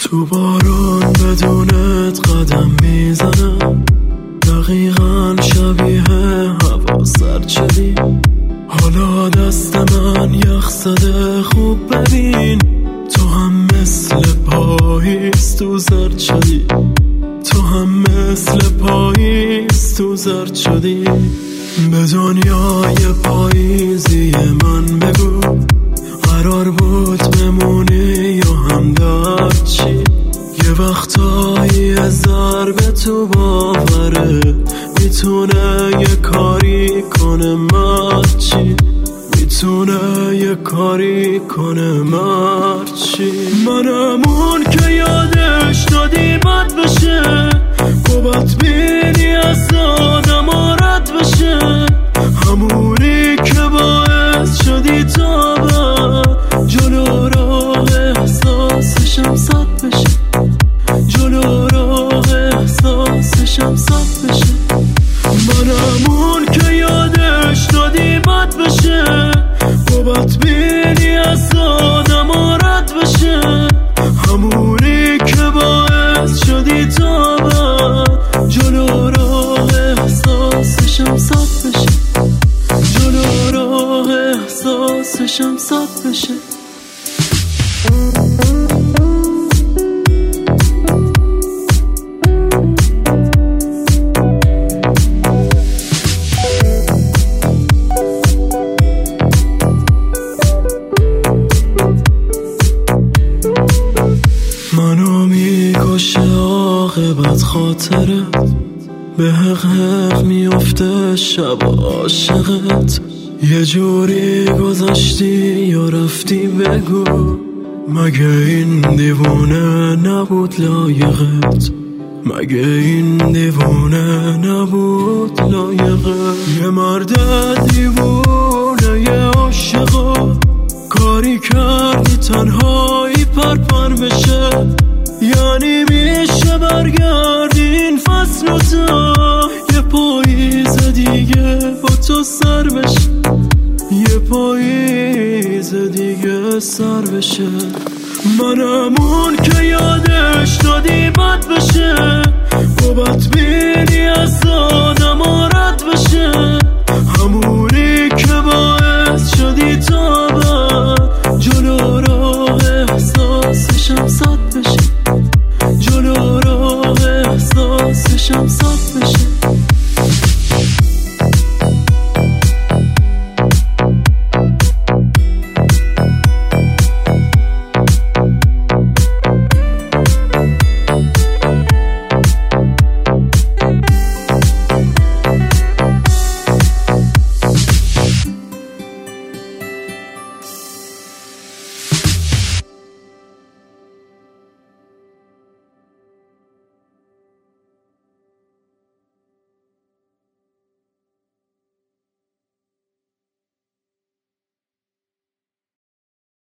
تو بارون بدونت قدم میزنم، دقیقا شبیه هوا سرد شدی. حالا دست من یخ زده، خوب ببین تو هم مثل پاییز تو زرد شدی. تو هم مثل پاییز تو زرد شدی. به دنیای پاییزی من بگو، قرار بود بمونی یا هم درد چی؟ یه وقتایی ضربه تو باوره، میتونه یه کاری کنه مرد چی؟ میتونه یه کاری کنه مرد چی؟ منمون که یادش دادی بد بشه، بابت بینی از آدم رد بشه. همونی که باعث شدی تا جلو راه احساسشم صد بشه، جلو راه احساسشم صد بشه. منمون که یادش دادی بد بشه، بابت بینی از آدم رد بشه. همونی که باعث شدی تا جلو راه احساسشم صد بشه، جلو راه احساسشم صد بشه. منو میکشه عاقبت خاطرت، به حق حق میفته شب عاشقت. یه جوری گذاشتی یا رفتی بگو، مگه این دیوونه نبود لایقت؟ مگه این دیوونه نبود لایقت؟ یه مرد دیوونه یه عاشقا، کاری کردی تنهایی پرپر بشه. یعنی میشه برگردی این فصل و تا یه پاییز دیگه با تو سر بشه، یه پاییز دیگه سر بشه. منمون که یادش دادی بد بشه، بابت بینی از آدم رد بشه. همونی که باعث شدی تا